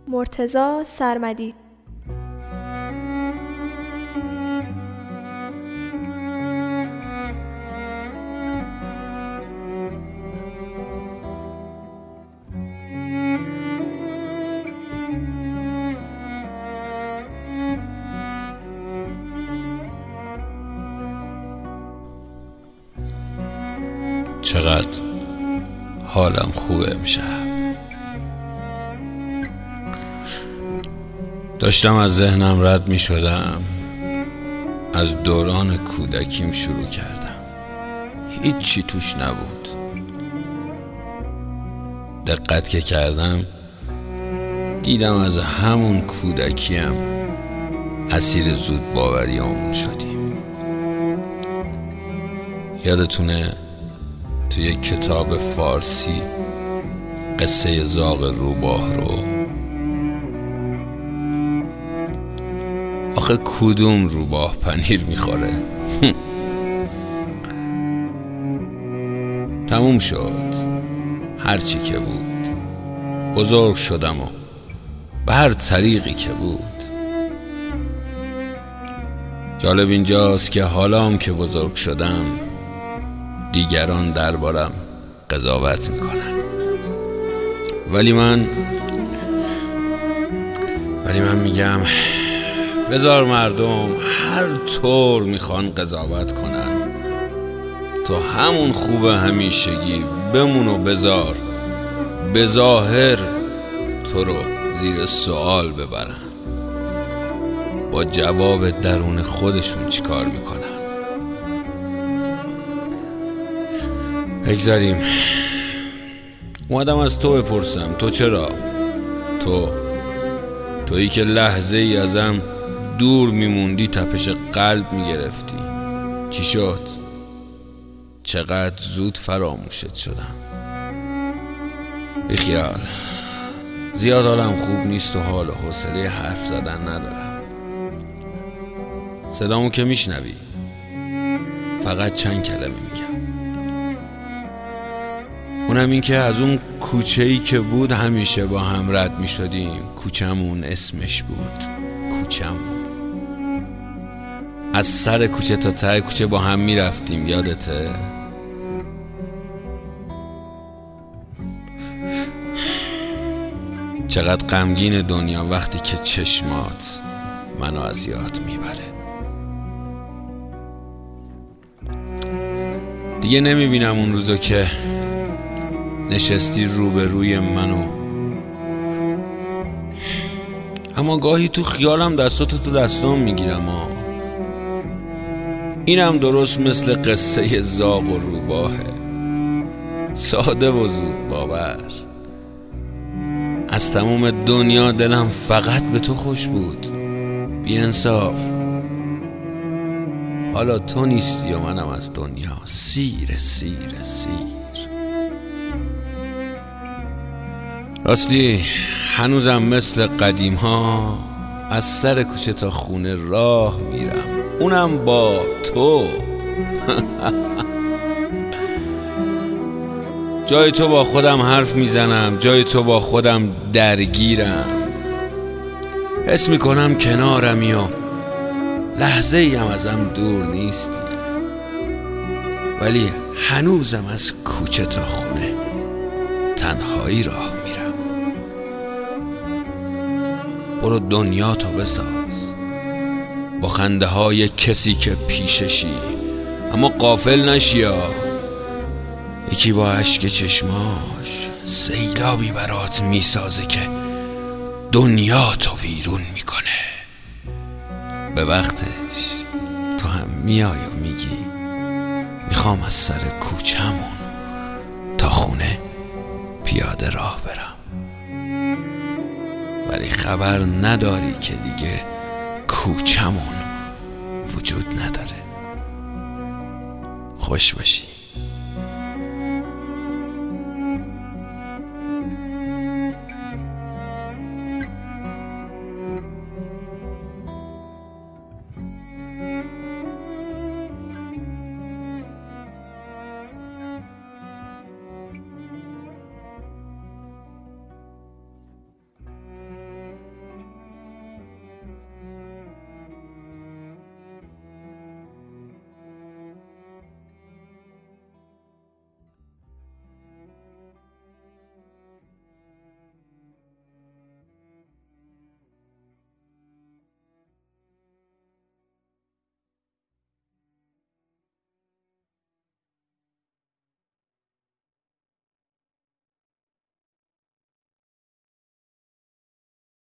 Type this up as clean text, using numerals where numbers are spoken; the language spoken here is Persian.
مرتضی سرمدی. چقدر حالم خوبه امشب. داشتم از ذهنم رد می شدم، از دوران کودکیم شروع کردم. هیچی توش نبود. دقت که کردم دیدم از همون کودکیم اسیر زود باوریامون شدیم. یادتونه توی یک کتاب فارسی قصه زاغ روباه رو؟ آخه کدوم روباه پنیر میخوره؟ تموم شد هرچی که بود. بزرگ شدم و به هر طریقی که بود. جالب اینجاست که حالا که بزرگ شدم دیگران دربارم قضاوت میکنن، ولی من میگم بذار مردم هر طور میخوان قضاوت کنن، تو همون خوبه همیشگی بمون و بذار به ظاهر تو رو زیر سوال ببرن. با جواب درون خودشون چیکار میکنن؟ بگذاریم. اومدم از تو بپرسم تو چرا؟ تویی که لحظه ای ازم دور میموندی تپش قلب میگرفتی. چی شد؟ چقدر زود فراموشت شدم. بیخیال، زیاد حالم خوب نیست و حال و حوصله حرف زدن ندارم. صدامو که میشنوی، فقط چند کلمه میگم. اونم این که از اون کوچه‌ای که بود همیشه با هم رد میشدیم. کوچمون اسمش بود کوچمون. از سر کوچه تا ته کوچه با هم میرفتیم، یادته؟ چقدر غمگین دنیا وقتی که چشمات منو از یاد میبره. دیگه نمیبینم اون روزو که نشستی روبروی منو، اما گاهی تو خیالم دستاتو تو دستام میگیرم. اینم درست مثل قصه زاغ و روباهه، ساده و زود باور. از تموم دنیا دلم فقط به تو خوش بود. بی انصاف، حالا تو نیستی و منم از دنیا سیر. راستی هنوزم مثل قدیم ها از سر کوچه تا خونه راه میرم، اونم با تو. جای تو با خودم حرف میزنم، جای تو با خودم درگیرم. حس میکنم کنارمی و لحظه ای هم ازم دور نیستی، ولی هنوزم از کوچه تا خونه تنهایی راه میرم. برو دنیا تو بساز با خنده های کسی که پیششی، اما غافل نشی یکی با اشک چشماش سیلابی برات میسازه که دنیا تو ویرون میکنه. به وقتش تو هم میای و میگی میخوام از سر کوچمون تا خونه پیاده راه برم، ولی خبر نداری که دیگه کوچمون وجود نداره. خوش باشی.